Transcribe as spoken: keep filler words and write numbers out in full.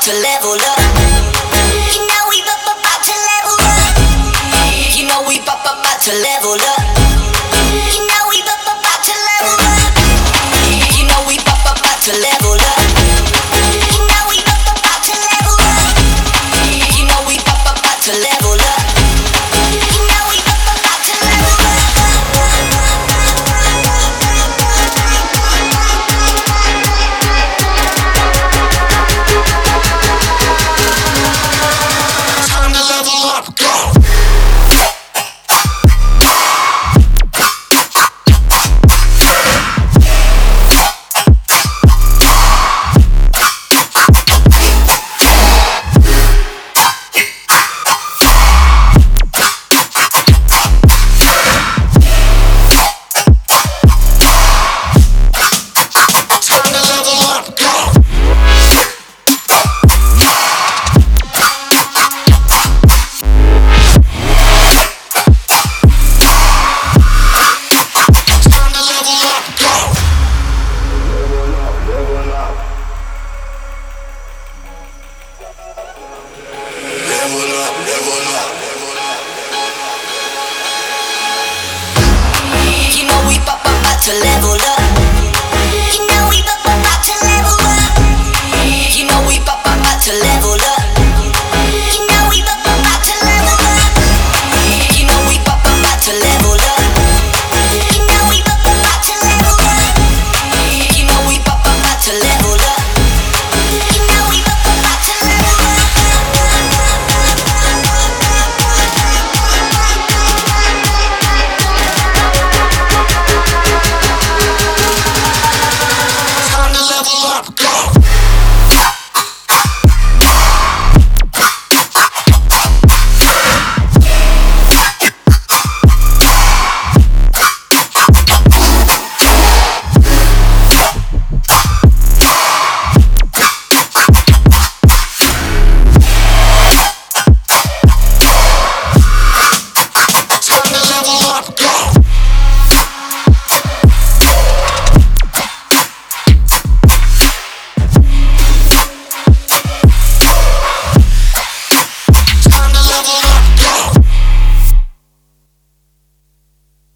to level up. You know we bu- bu- about to level up. You know we bu- bu- about to level up. You know we bu- bu- about to level up. You know we bu- bu- about to level up.